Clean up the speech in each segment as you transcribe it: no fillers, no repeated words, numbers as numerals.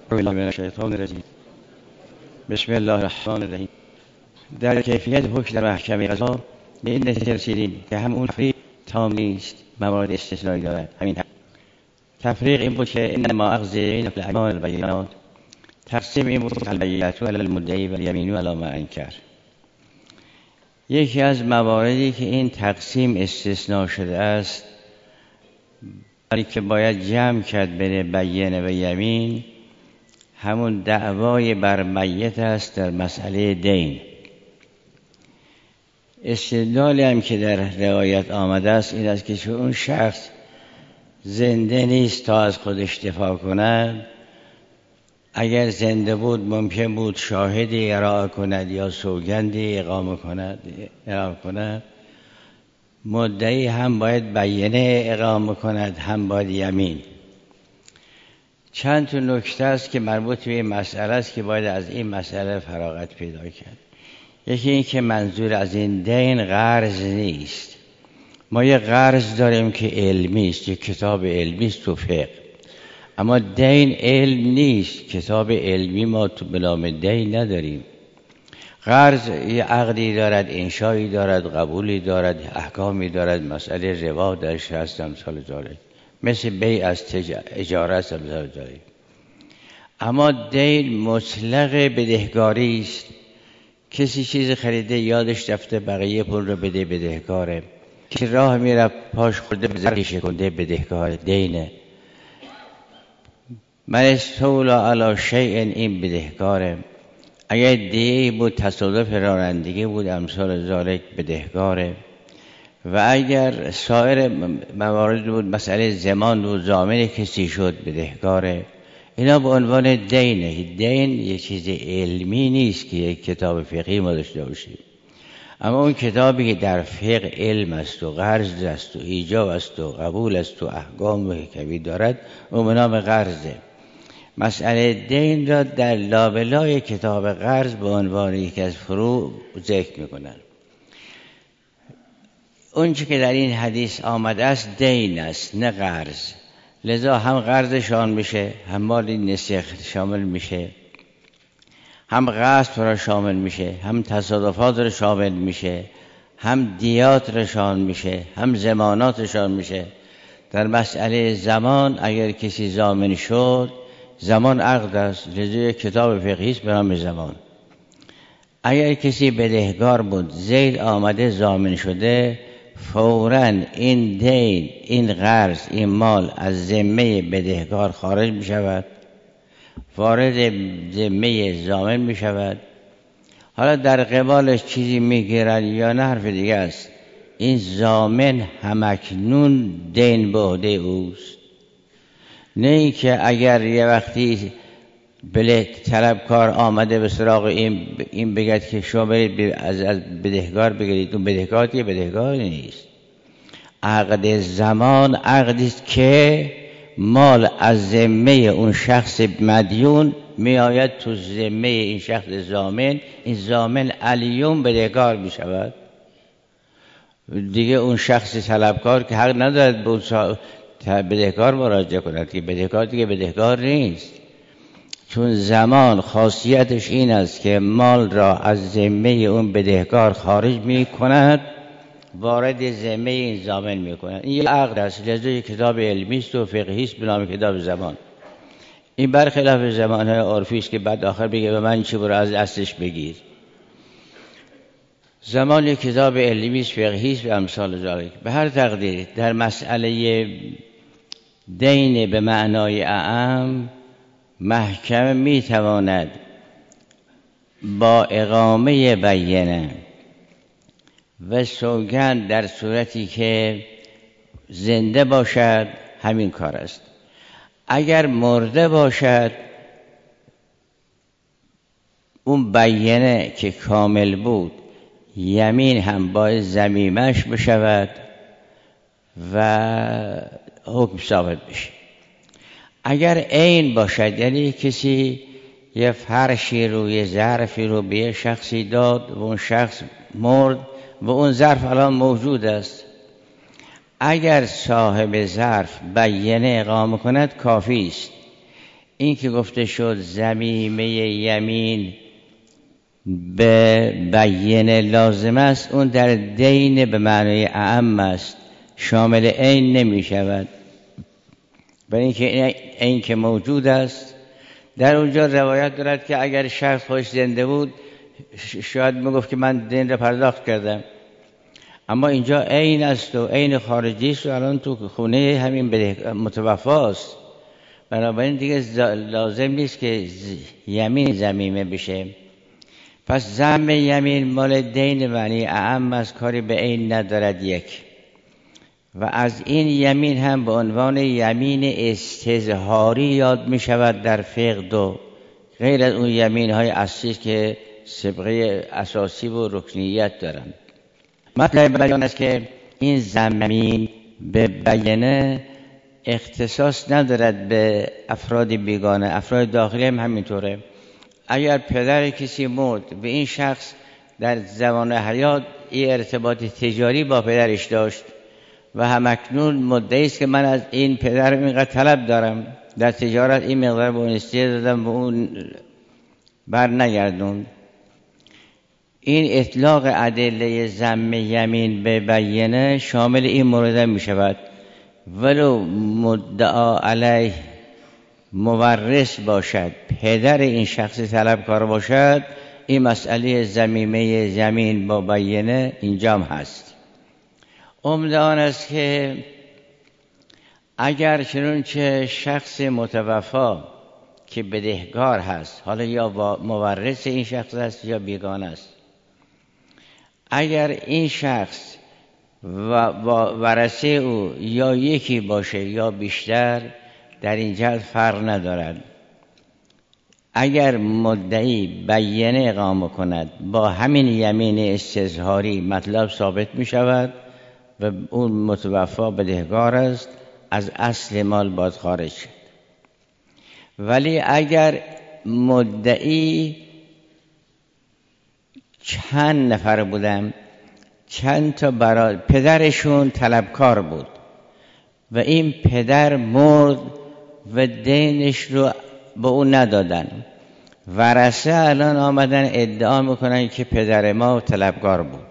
بالله من الشیطان الرجیم. بسم الله الرحمن الرحیم. در کیفیت حکم در محکمه قضا به این نتیجه رسیدیم که هم اون تفریق تام نیست، موارد استثنایی دارد. همین تفریق این بود که انما اخذ بین الاعمال البینات، تقسیم این بود که البینات علی المدعی و الیمین علی ما انکر. یکی از مواردی که این تقسیم استثناء شده است، برای که باید جمع کرد بین بینه و یمین، همون دعوای بر میت است در مسئله دین. استدلالی هم که در روایت آمده است این است که چون اون شخص زنده نیست تا از خودش دفاع کند، اگر زنده بود ممکن بود شاهدی ارائه کند یا سوگندی اقامه کند، مدعی هم باید بینه اقامه کند هم باید یمین. چند تا نکته است که مربوط به این مسئله است که باید از این مسئله فراغت پیدا کرد. یکی این که منظور از این دین قرض نیست. ما یه قرض داریم که علمی است، یه کتاب علمی است تو فقه، اما دین علم نیست، کتاب علمی ما تو بنام دین نداریم. قرض یه عقدی دارد، انشایی دارد، قبولی دارد، احکامی دارد، مسئله روا درش هست، امثال ذالک، مثل بیع از اجاره است، امثال ذالک. اما دین مطلق بدهکاری است. کسی چیز خریده یادش رفته بقیه پول رو بده، بدهکاره. که راه میره پاش خورده به زرقی شکنده، بدهکار دینه. من استولا علی شیء، این بدهکاره. اگر دیگه بود تصادف رانندگی بود، امثال ذالک، بدهکاره. و اگر سایر موارد بود، مسئله زمان و ضامن کسی شد، بدهکاره. اینا به عنوان دینه. دین یه چیز علمی نیست که یک کتاب فقهی ما داشته باشیم، اما اون کتابی که در فقه علم است و قرض است و ایجاب است و قبول است و احکام و حکمی دارد، اون به نام قرضه. مسئله دین را در لابلای کتاب قرض به عنوان یکی از فروع ذکر میکنن. اون چی که در این حدیث آمده است دین است، نه قرض. لذا هم قرض شامل میشه، هم مال نسیه شامل میشه، هم غصب را شامل میشه، هم تصادفات را شامل میشه، هم دیات را شامل میشه، هم ضمانات شامل میشه. در مسئله زمان اگر کسی ضامن شد، زمان عقد است، لذا کتاب فقهی است به نام زمان. اگر کسی بدهکار بود، زید آمده ضامن شده، فوراً این دین، این قرض، این مال از ذمه بدهکار خارج می شود، وارد ذمه ضامن می شود. حالا در قبالش چیزی می گیرد یا نه حرف دیگه است. این ضامن همکنون دین به عهده اوست. نه اینکه اگر یه وقتی طلبکار آمده به سراغ این بگد که شما برید از بدهکار بگیرید، اون بدهکاری بدهکار نیست. عقد زمان عقدی است که مال از ذمه اون شخص مدیون می آید تو ذمه این شخص ضامن. این ضامن الیوم بدهکار می شود دیگه. اون شخص طلبکار که حق ندارد به اون بدهکار مراجعه کند، که بدهکار دیگه بدهکار نیست. چون زمان خاصیتش این است که مال را از ذمه اون بدهکار خارج می کند، وارد ذمه این ضامن می کند. این یه عقد است، لذا یک کتاب علمی است و فقهی است به نام کتاب زمان. این برخلاف زمانهای عرفی است که بعد آخر بگه به من چی، برو از اصلش بگیر. زمان یک کتاب علمی است، فقهی است و امثال ذالک. به هر تقدیر در مسئله دین به معنای اعم، محکمه می تواند با اقامه بینه و سوگند در صورتی که زنده باشد همین کار است. اگر مرده باشد، اون بینه که کامل بود، یمین هم باید ضمیمش بشود و حکم ثابت بشه. اگر عین باشد، یعنی کسی یه فرشی رو، یه ظرفی رو به یه شخصی داد و اون شخص مرد و اون ظرف الان موجود است، اگر صاحب ظرف بینه اقامه کند کافی است. این که گفته شد ضمیمه یمین به بینه لازم است، اون در دین به معنای اعم است، شامل عین نمی شود. برای اینکه این که موجود است، در اونجا روایت دارد که اگر شخص خودش زنده بود شاید میگفت که من دین را پرداخت کردم، اما اینجا عین است و عین خارجی است و الان تو خونه همین متوفاست، بنابراین دیگه لازم نیست که یمین ضمیمه بشه. پس ضم یمین مال دین معنی اعم است، کاری به عین ندارد. یک، و از این یمین هم به عنوان یمین استظهاری یاد می شود در فقه. دو، غیر از اون یمین های اصلی که سابقه اساسی و رکنیت دارند. مطلب بیان است که این ضمین به بینه اختصاص ندارد به افراد بیگانه، افراد داخلی هم همینطوره. اگر پدر کسی مرد و این شخص در زمان حیات این ارتباط تجاری با پدرش داشت و همکنون مدعی است که من از این پدرم اینقدر طلب دارم، در تجارت این مقدار به اون استیه دادم و اون بر نگردوند، این اطلاق ادله ضم یمین به بینه شامل این مورد می شود. ولو مدعا علیه مورث باشد، پدر این شخص طلبکار باشد، این مسئله ضمیمه یمین با بینه اینجا هم هست. عمده آن است که اگر چنانچه شخص متوفا که بدهکار هست، حالا یا مورث این شخص است یا بیگانه است، اگر این شخص و ورثه او یا یکی باشه یا بیشتر، در این جهت فرق ندارد. اگر مدعی بینه اقامه کند با همین یمین استظهاری مطلب ثابت می شود و اون متوفا بدهکار است، از اصل مال باید خارج شد. ولی اگر مدعی چند نفر بودن، چند تا برای پدرشون طلبکار بود و این پدر مرد و دینش رو به اون ندادن، ورثه الان آمدن ادعا میکنن که پدر ما طلبکار بود.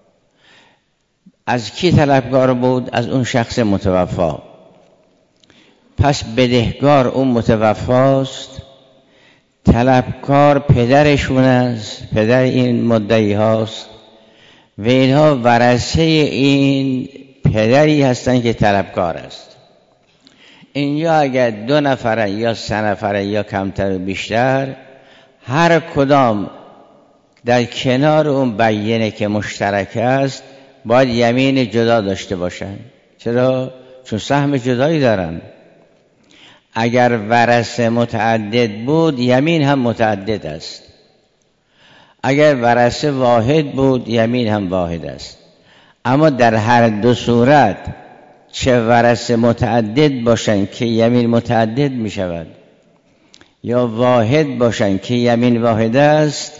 از کی طلبکار بود؟ از اون شخص متوفا. پس بدهکار اون متوفاست، طلبکار پدرشون است، پدر این مدعی هاست و اینها ورثه این پدری هستن که طلبکار است. اینجا اگر 2 نفر یا 3 نفر یا کمتر و بیشتر، هر کدام در کنار اون بینه که مشترک است باید یمین جدا داشته باشن. چرا؟ چون سهم جدایی دارن. اگر ورثه متعدد بود یمین هم متعدد است، اگر ورثه واحد بود یمین هم واحد است. اما در هر دو صورت، چه ورثه متعدد باشن که یمین متعدد می شود یا واحد باشن که یمین واحد است،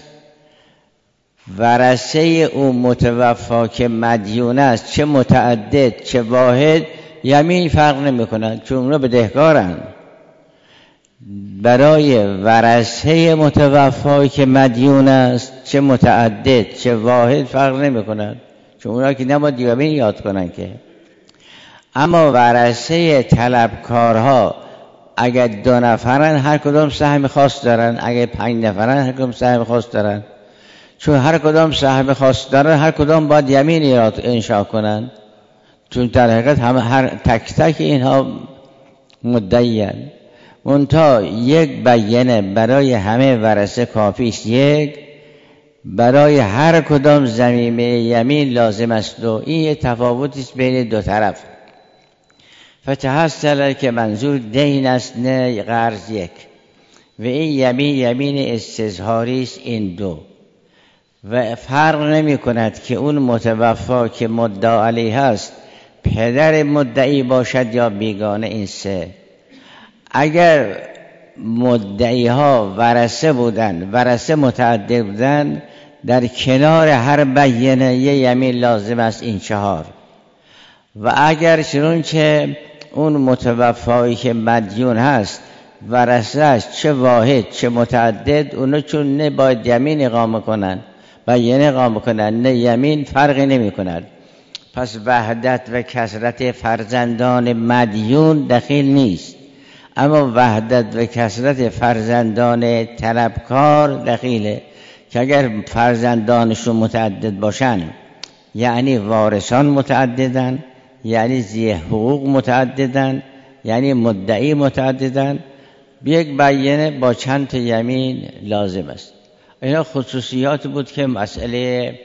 ورثه اون متوفا که مدیون است، چه متعدد چه واحد، یمین فرق نمی کنند چون اونا بدهکارن. برای ورثه متوفا که مدیون است، چه متعدد چه واحد فرق نمی کنند چون اونا که نباید یمین یاد کنن که. اما ورثه طلبکارها اگر 2 نفرن هر کدام سهم خاص دارن، اگر 5 نفرن هر کدام سهم خاص دارن. چون هر کدام سهم خاص دارن هر کدام باید یمین انشاء کنن، چون در حقیقت هر تک تک اینها مدعیان. منتها یک بینه برای همه ورثه کافی است، یک برای هر کدام ضمیمه یمین لازم است. و این یه تفاوتی است بین دو طرف. فتحصل که منظور دین است نه قرض. یک و این یمین استظهاری است، این دو. و فرق نمی کند که اون متوفا که مدعا علیه است پدر مدعی باشد یا بیگانه، این 3. اگر مدعی ها ورثه بودن، ورثه متعدد بودن، در کنار هر بینه یه یمین لازم است، این 4. و اگر چنانچه اون متوفایی که مدیون هست ورثه‌اش چه واحد چه متعدد، اونا چون نه باید یمین اقامه کنن بیانه اقامه کنن نه یمین، فرقی نمی کند. پس وحدت و کثرت فرزندان مدیون دخیل نیست، اما وحدت و کثرت فرزندان طلبکار دخیله، که اگر فرزندانشون متعدد باشن یعنی وارثان متعددن، یعنی ذی حقوق متعددن، یعنی مدعی متعددن، یک بیانه با چند تا یمین لازم است. اینا خصوصیات بود که مسئله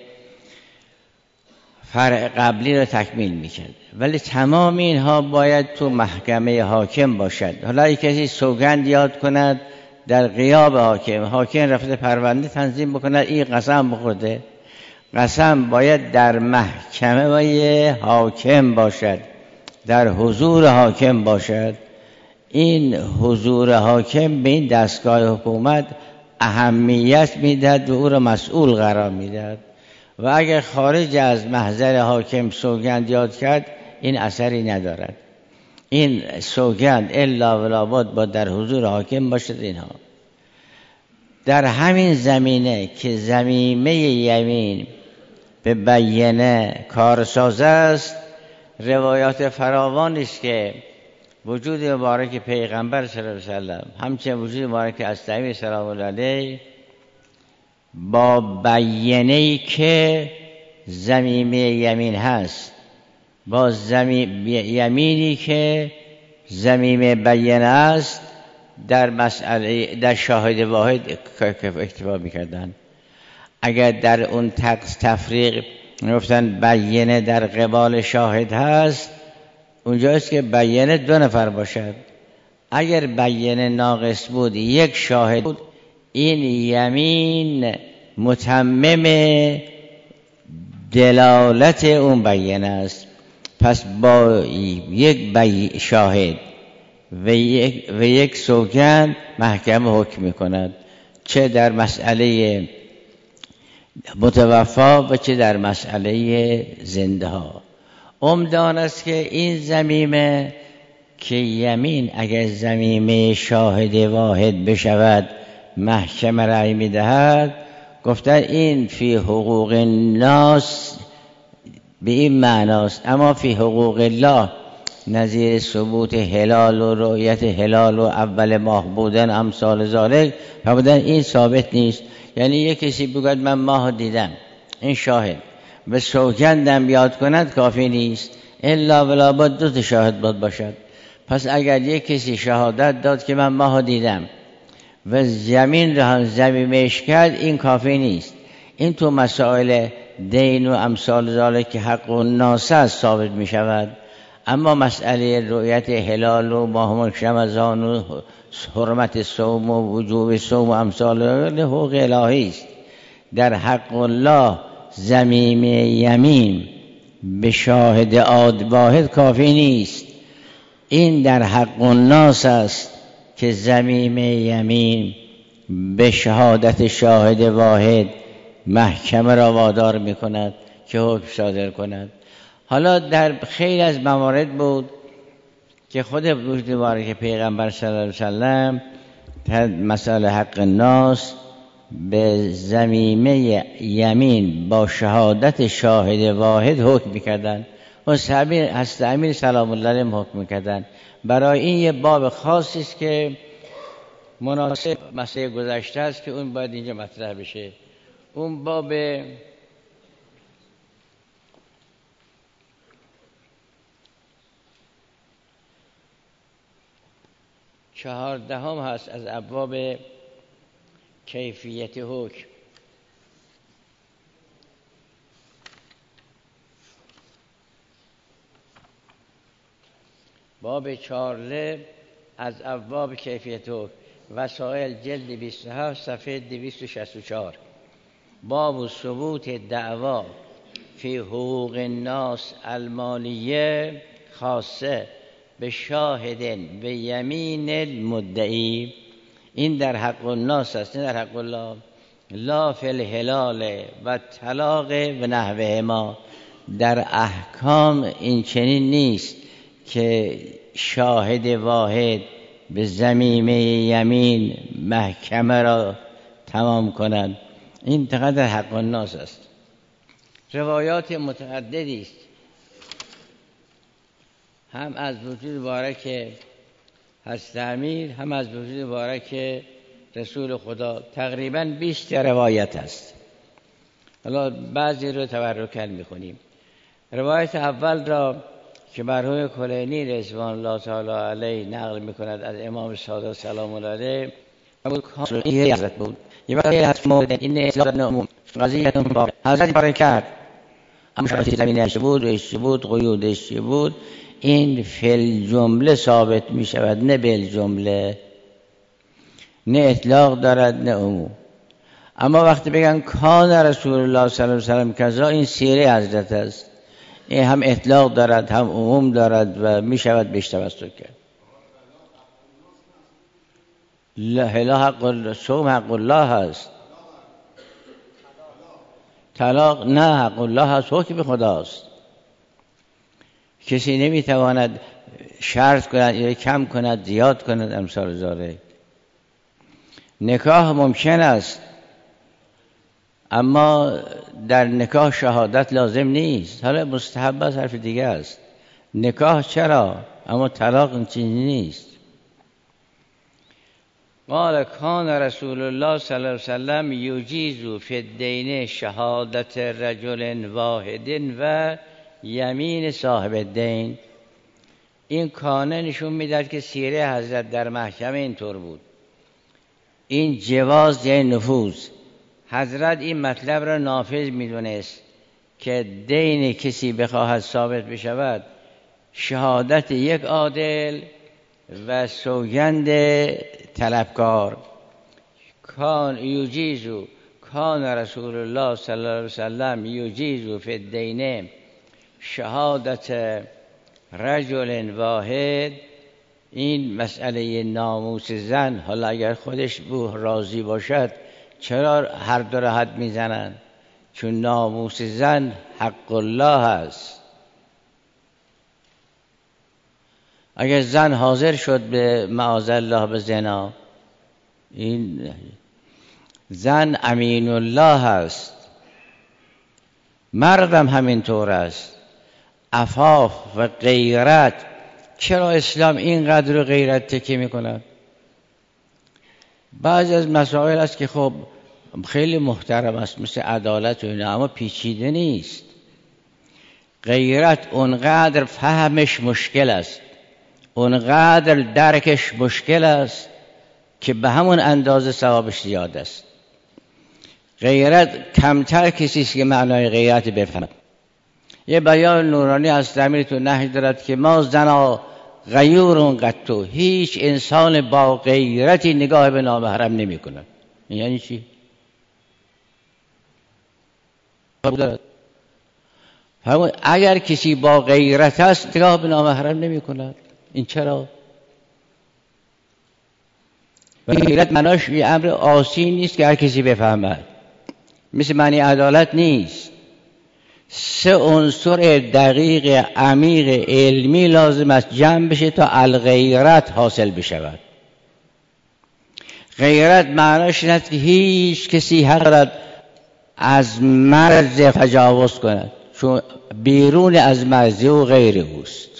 فرع قبلی رو تکمیل میکرد. ولی تمام اینها باید تو محکمه حاکم باشد. حالا یک کسی سوگند یاد کند در غیاب حاکم رفته پرونده تنظیم بکند، این قسم بخورده، قسم باید در محکمه حاکم باشد، در حضور حاکم باشد. این حضور حاکم به این دستگاه حکومت اهمیت میدهد و او را مسئول قرار میدهد، و اگر خارج از محضر حاکم سوگند یاد کرد این اثری ندارد. این سوگند الا ولابد با در حضور حاکم باشد. اینها در همین زمینه که ضمیمه یمین به بیانه کارساز است، روایات فراوانی است که وجود مبارک پیغمبر صلی الله علیه و سلم همچنین وجود مبارک استعمی سلام الله علیه با بیانه‌ای که ضمیمه یمین هست، با یمینی که ضمیمه بیانه است، در مسئله در شاهد واحد اکتفا می‌کردند. اگر در اون تفریق گفتن بیانه در قبال شاهد هست، اونجاست که بیانه 2 نفر باشد. اگر بیانه ناقص بود، 1 شاهد بود، این یمین متمم دلالت اون بیانه است. پس با 1 شاهد و یک سوگند محکمه حکم می‌کند، چه در مسئله متوفا و چه در مسئله زنده ها. عمدان است که این ضمیمه که یمین اگر ضمیمه شاهد واحد بشود محکمه رأی می‌دهد، گفتن این فی حقوق الناس به این معناست، اما فی حقوق الله نظیر ثبوت هلال و رؤیت هلال و اول ماه بودن امثال ذالک، فرمودن این ثابت نیست. یعنی یک کسی بگوید من ماه دیدم، این شاهد، به سوگندم یاد کند کافی نیست، الا ولا باید 2 شاهد باشد. پس اگر یک کسی شهادت داد که من ماه دیدم و زمین را ضمیمه‌اش کرد، این کافی نیست. این تو مسائل دین و امثال ذالک که حق الناس است ثابت می شود. اما مسئله رؤیت هلال و ماه رمضان و حرمت صوم و وجوب صوم و امثال حقوق الهی است. در حق الله ضمیمه یمین به شاهد واحد کافی نیست. این در حق الناس است که ضمیمه یمین به شهادت شاهد واحد محکمه را وادار می کند که حکم صادر کند. حالا در خیلی از موارد بود که خود وجود مبارک پیغمبر صلی الله علیه وسلم مسئله حق الناس به ضمیمه یمین با شهادت شاهد واحد حکم می‌کردند و حضرت امیر سلام الله علیه حکم می‌کردند. برای این یه باب خاصی است که مناسب مسئله گذشته است که اون باید اینجا مطرح بشه. اون باب 14 هست از ابواب کیفیت حکم. باب 14 از ابواب کیفیت حکم، وسائل جلد 27 صفحه 264. باب ثبوت دعوا فی حقوق الناس المالیه خاصه به شاهد به یمین المدعی. این در حق الناس است، نه در حق الله. لا فی الهلال و طلاق و نحوه ما. در احکام این چنین نیست که شاهد واحد به زمینه یمین محکمه را تمام کنند. این تقدر حق الناس است. روایات متعددی است، هم از وجود مبارک حضرت امیر، هم از وجود مبارک رسول خدا. تقریباً 20 روایت است. حالا بعضی رو تبرکاً می‌خونیم. روایت اول را که مرحوم کلینی رضوان الله تعالی علیه نقل می‌کند از امام صادق سلام الله علیه، این حضرت بود. یه وقتی حضرت مورد این اصلاح عموم قضیه‌تون با حضرت باره کرد، اما شرایط زمینش بود، قیودش بود، این فل جمله ثابت می شود، نه بل جمله، نه اطلاق دارد نه عموم. اما وقتی بگن کان رسول الله صلی الله علیه و سلم کذا، این سیره حضرت است، این هم اطلاق دارد هم عموم دارد و می شود بیش توسل کرد. لا حق صوم حق الله هست، طلاق نه، حق الله هست، حکم خداست. کسی نمیتواند شرط کند یا کم کند زیاد کند امثال ذالک. نکاح ممکن است، اما در نکاح شهادت لازم نیست. حالا مستحب است، حرف دیگه است. نکاح چرا، اما طلاق این چیزی نیست. قال کان رسول الله صلی الله علیه وسلم یجیز فی الدین شهادت رجل واحد و یمین صاحب الدین. این کانه نشون میداد که سیره حضرت در محکمه اینطور بود. این جواز یعنی نفوذ. حضرت این مطلب را نافذ میدونست که دین کسی بخواهد ثابت بشود، شهادت یک عادل و سوگند طلبکار. کان یجیزو کان رسول الله صلی الله علیه وسلم یجیزو فی الدین شهادت رجل واحد. این مسئله ناموس زن، حالا اگر خودش راضی باشد چرا هر دو را حد میزنن؟ چون ناموس زن حق الله است. اگر زن حاضر شد به معاذالله به زنا، این زن امین الله است. مردم همینطور است. عفاف و غیرت، چرا اسلام اینقدر رو غیرت تکیه میکند؟ بعضی از مسائل است که خب خیلی محترم است، مثل عدالت و اینا، اما پیچیده نیست. غیرت اونقدر فهمش مشکل است، اونقدر درکش مشکل است که به همون اندازه ثوابش زیاد است. غیرت کمتر کسی است که معنای غیرت بفهمد. یه بیان نورانی از امیر تو نهی دارد که ما زنا غیور قطو، هیچ انسان با غیرتی نگاه به نامحرم نمی کند. یعنی چی؟ اگر کسی با غیرت است نگاه به نامحرم نمی کند. این چرا؟ غیرت معناش یه امر آسین نیست که هر کسی بفهمد، مثل معنی عدالت نیست. 3 عنصر دقیق عمیق علمی لازم است جمع بشه تا الغیرت حاصل بشود. غیرت معناش این است که هیچ کسی حق ندارد از مرز تجاوز کند، چون بیرون از مرز او غیر اوست.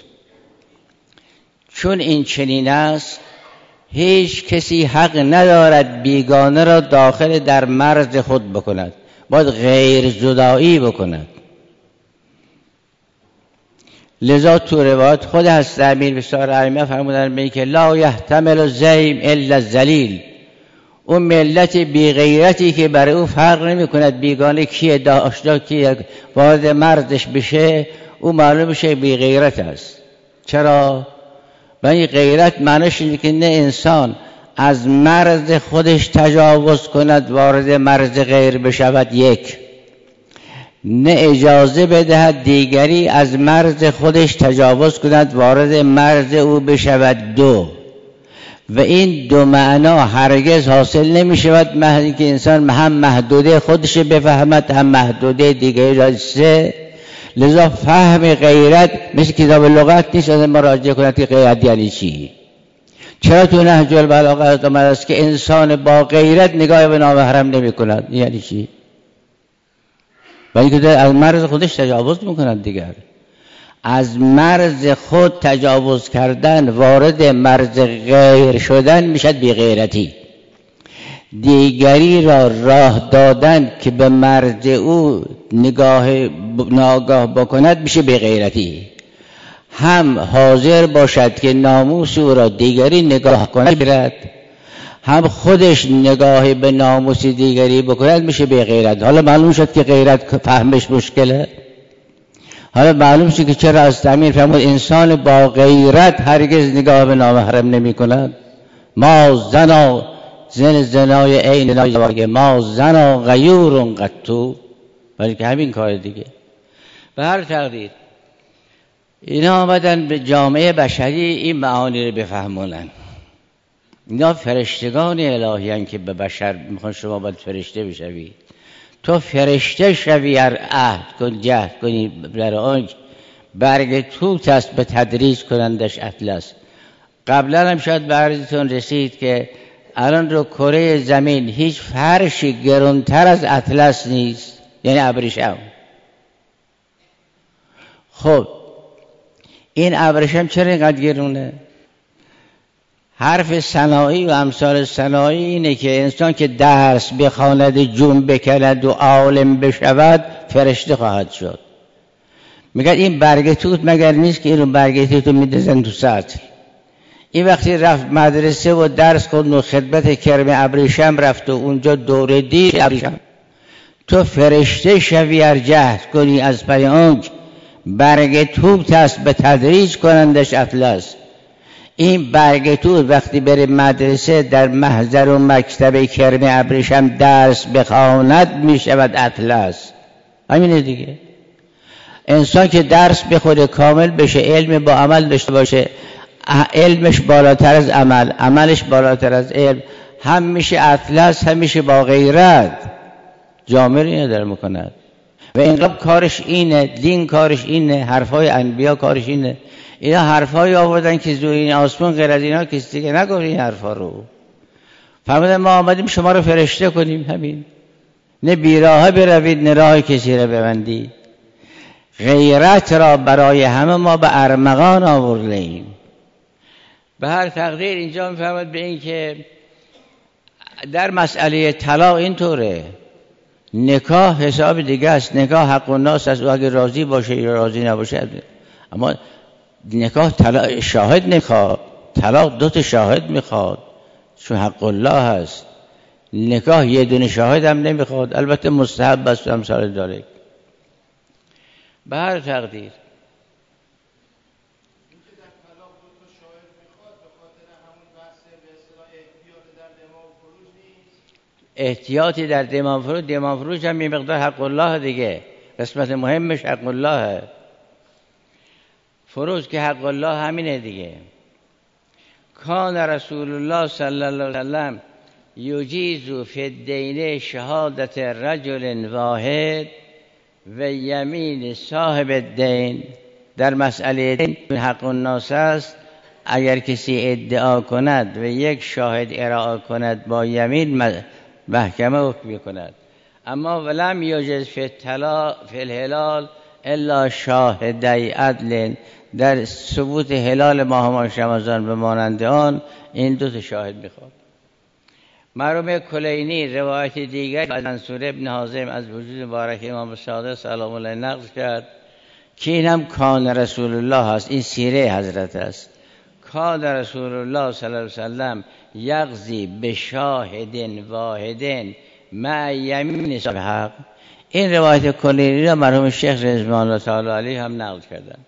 چون این چنین است، هیچ کسی حق ندارد بیگانه را داخل در مرز خود بکند، باید غیر زدایی بکند. لذا تو روایت خود حضرت امیر بسیار ائمه فرمودند به که لا یحتمل الزیم الا الذلیل. اون ملت بی غیرتی که برای او فرق نمی کند بیگانه کیه، داشتا کیه، وارد مرزش بشه، او معلوم بشه بی غیرت است. چرا؟ برای غیرت معنیش اینه که نه انسان از مرز خودش تجاوز کند وارد مرز غیر بشود، یک، نه اجازه بدهد دیگری از مرز خودش تجاوز کند وارد مرز او بشود، دو. و این دو معنا هرگز حاصل نمی شود مگر که انسان هم محدوده خودش بفهمد هم محدوده دیگری را. سه، لذا فهم غیرت مثل کتاب لغت نیست، از مراجعه کند که غیرت یعنی چی. چرا تو نهج البلاغه آمده است که انسان با غیرت نگاه به نامحرم نمی کند؟ یعنی چی؟ ولی که از مرز خودش تجاوز میکند دیگر. از مرز خود تجاوز کردن، وارد مرز غیر شدن میشد بی غیرتی. دیگری را راه دادن که به مرز او ناگاه بکند میشه بی غیرتی. هم حاضر باشد که ناموس او را دیگری نگاه کند برد، هم خودش نگاه به ناموس دیگری بکند میشه بی غیرت. حالا معلوم شد که غیرت فهمش مشکله. حالا معلوم شد که چرا از تعمیر فرمود انسان با غیرت هرگز نگاه به نامحرم نمی کند. ما زنای عین نای ما زنا غیور قطو، بلکه همین کار دیگه. به هر تقدیر اینا آمدن به جامعه بشری این معانی رو بفهمونن. اینا فرشتگان الهی هستند که به بشر میخوان شما باید فرشته بشوی. تو فرشته شوی، هر عهد کن جهد کنی در آنک برگ توت است به تدریج کنندش اطلس. قبلا هم شاید به عرضتون رسید که الان رو کره زمین هیچ فرشی گرانتر از اطلس نیست، یعنی ابریشم. خب این ابریشم چرا اینقدر گرونه؟ حرف صناعی و امثال صناعی اینه که انسان که درس بخواند، جون بکند و عالم بشود فرشته خواهد شد. میگن این برگ توت مگر نیست که اینو برگ توت رو میدزن تو سطل. این وقتی رفت مدرسه و درس خوند و خدمت کرم ابریشم رفت و اونجا دوره دید ابریشم. تو فرشته شوی ار جهد کنی از پی آنک برگ توت است به تدریج کنندش اطلس. این برگ توت وقتی بره مدرسه در محضر و مکتب کرم ابریشم درس بخواند میشود اطلس. همینه دیگه. انسان که درس بخوره کامل بشه، علم با عمل داشته باشه، علمش بالاتر از عمل، عملش بالاتر از علم، هم میشه اطلس، هم میشه با غیرت. جامعه اینه در میکند و انقلاب کارش اینه، دین کارش اینه، حرفای انبیا کارش اینه. اینا حرفای آوردن که زوین آسمان غیر از اینا کسی که نگفت این حرفا رو. فرمودن ما آمدیم شما رو فرشته کنیم، همین. نه بیراه بروید نه راه کسی را ببندید. غیرت را برای همه ما به ارمغان آوردیم. به هر تقدیر اینجا میفرماید به این که در مسئله طلاق اینطوره. نکاح حساب دیگه است. نکاح حق الناس است، و اگه راضی باشه یا راضی نباشه. اما نکاح طلاق شاهد نکاح، طلاق دو تا شاهد میخواد چون حق الله هست. نکاح یه دونه شاهد هم نمیخواد، البته مستحب است و امثال ذالک. به هر تقدیر احتیاطی در دیمان فروج، دیمان فروج هم یه مقدار حق الله دیگه، قسمت مهمش حق الله. فروج که حق الله همینه دیگه. کان رسول الله صلی الله علیه وسلم یجیز فی الدین شهادت رجل واحد و یمین صاحب الدین. در مسئله دین حق الناس است. اگر کسی ادعا کند و یک شاهد ارائه کند با یمین محکمه حکم کند. اما ولم یجز فی الهلال الا شاهدی عدل. در ثبوت هلال ماه رمضان به مانند آن این دو تا شاهد میخواد. مرحوم کلینی روایت دیگر از منصور ابن حازم از وجود مبارک امام صادق سلام الله نقل کرد که این هم کان رسول الله است. این سیره حضرت است. کان رسول الله صلی الله علیه وسلم یقضی به شاهد واحد مع یمین صاحب حق. این روایت کلینی را مرحوم شیخ رضوان الله تعالی علیه هم نقل کردند.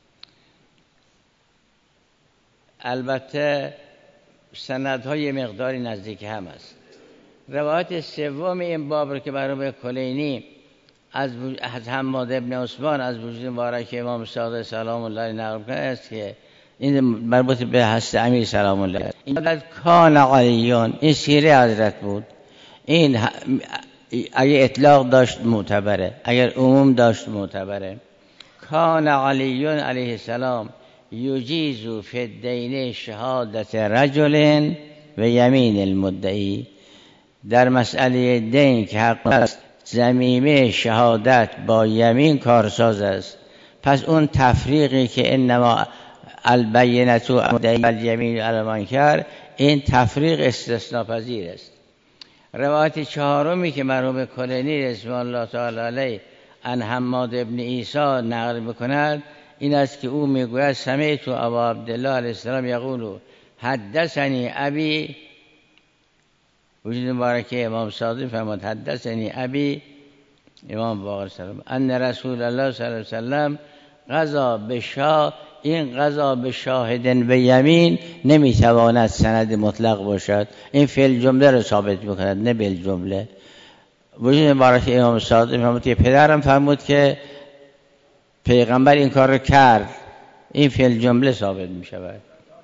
البته سندهای مقداری نزدیک هم است. روایت سوم این باب رو که مرحوم کلینی از حماد ابن عثمان از وجود مبارک امام صادق سلام الله نقل کرده است که این مربوط به هست امیر سلام الله. این کان علیون، این سیره حضرت بود. این اگه اطلاق داشت معتبره، اگر عموم داشت معتبره. کان علیون علیه السلام یجیز فی الدین شهادت رجل و یمین المدعی، در مسئله دین که حق است ضمیمه شهادت با یمین کارساز است. پس اون تفریقی که انما البینة المدعی و الیمین علی المنکر، این تفریق استثناپذیر است. روایت چهارمی که مرحوم کلینی رضوان الله تعالی علیه عن حماد ابن عیسی نقل میکند این است که او میگوید سمعت ابا عبدالله علیه السلام یقول حدثنی ابی، وجود مبارکه امام صادق فرمود حدثنی ابی امام باقر سلام ان رسول الله صلی الله علیه وسلم قضا بشاه. این قضا به شاهدن به یمین نمیتواند سند مطلق باشد، این فعل جمله رو ثابت میکند نه بل جمله. وجود مبارکه امام صادق فرمود که پدرم فرمود که پیغمبر این کار رو کرد، این فعل جمله ثابت میشود.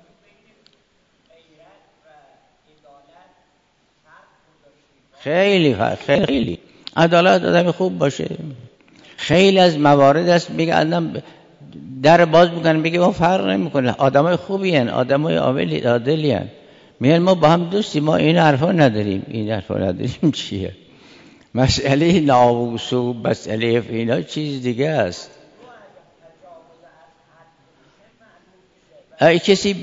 خیلی عدالت آدم خوب باشه. خیلی از موارد است میگه آدم در باز میکنه میگه ما فرق نمیکنه، آدمای خوبی هن، آدمای عادلی هن، میگن ما با هم دوستی، ما این حرفا نداریم. چیه مسئله ناموس و مسئله اینا چیز دیگه است. کسی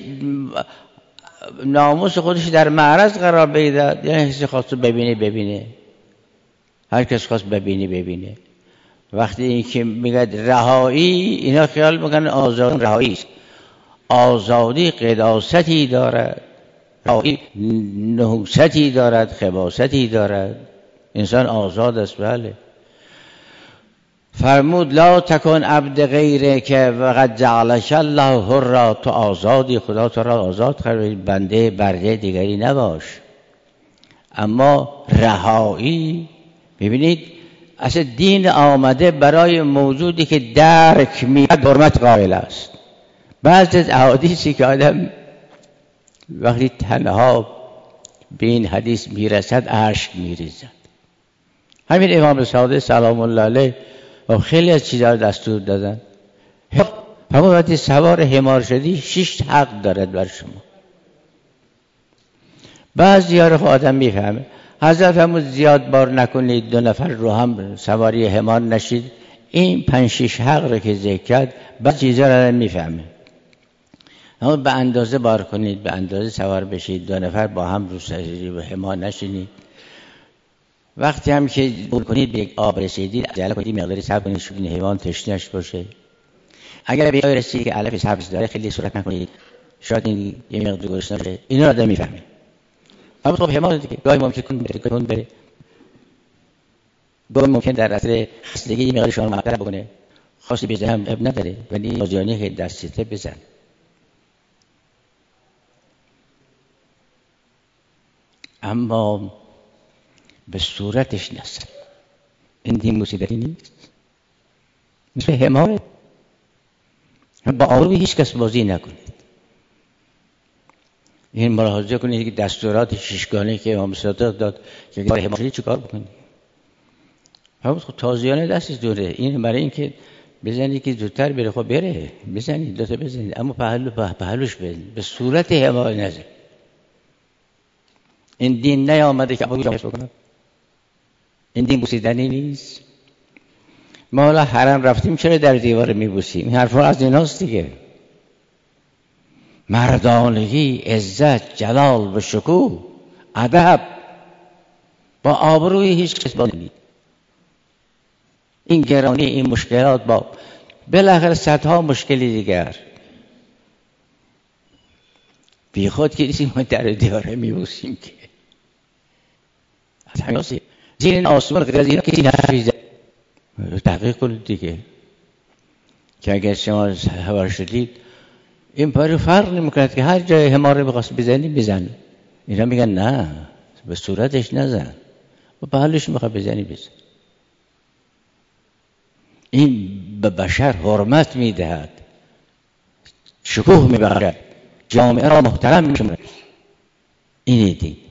ناموس خودش در معرض قرار بده، یعنی کسی خواست ببینه، هر کس خواست ببینه. وقتی این که میگه رهایی، اینا خیال میکنن آزادی رهایی است. آزادی قداستی دارد، رهایی نحوستی دارد، خباستی دارد. انسان آزاد است. بله فرمود لا تکن عبد غیره که وقد جعلک الله حرا، تو آزادی، خدا تو را آزاد کرد، بنده برده دیگری نباش. اما رهایی، ببینید اصلا دین آمده برای موجودی که درک میاد حرمت قائل است. بعضی از احادیثی که آدم وقتی تنها به این حدیث میرسد اشک میریزد. همین امام صادق سلام الله علیه و خیلی از چیزها دستور دادن. همون وقتی سوار حمار شدی 6 حق دارد بر شما. بعضی ها رو آدم میفهمه. حضرت فرمود زیاد بار نکنید، 2 نفر رو هم سواری حمار نشید. این 5-6 حق رو که ذکر کرد بعضی چیزها رو میفهمه. اما به اندازه بار کنید، به اندازه سوار بشید، 2 نفر با هم رو سواری به حمار نشینید. وقتی هم که بول کنید به یک آب رسیدید عجله کنید، مقداری صبر کنید چون حیوان تشنه‌اش باشه. اگر به جای رسیدید که علف سبز داره خیلی سرعت نکنید، شاید این یه مقدار گرسنه بشه. اینا رو آدم میفهمه. اما خب حیوان دیگه گاهی ممکن کن بره، گاهی ممکن در اثر خستگی یه مقدار شما معطل بکنه. خواستی بزنه هم اب نداره، ولی بازیانی که دستته بزن. اما به صورتش نزن. این دین مصیبتی نیست، مثل حماره. با آروی هیچ کس بازی نکنید. این ملاحظه کنید که دستورات 6گانه که امام صادق داد که اگر حماره چی کار بکنید. خب تازیانه دستش دوره. این برای این که بزنید که زودتر بره، خب بره بزنید، 2 تا بزنید، اما پهلوش بزنید، به صورت حماره نزن. این دین نیامده که ابو جامعه بکنه. این دین بوسیدنی نیست. ما حالا حرم رفتیم چرا در دیوار میبوسیم؟ این حرفا از ایناست دیگه. مردانگی، عزت، جلال و شکوه، ادب، با آبروی هیچ کس نید. این گرانی، این مشکلات با بالاخره صدها مشکلی دیگر بی خود که نیستیم ما در دیواره میبوسیم که از همین آسیه زیر این آسمان غیر از اینا کسی نفیزه. تحقیق کنید دیگه که اگر شما هوار شدید این پاری فرق نمیکند که هر جای حماره بخواست بزنی بزن. اینا میگن نه، به صورتش نزن، و به حالش میخواد بزنی بزن. این به بشر حرمت میدهد، شکوه میبرد، جامعه را محترم میشمرد. اینه دین.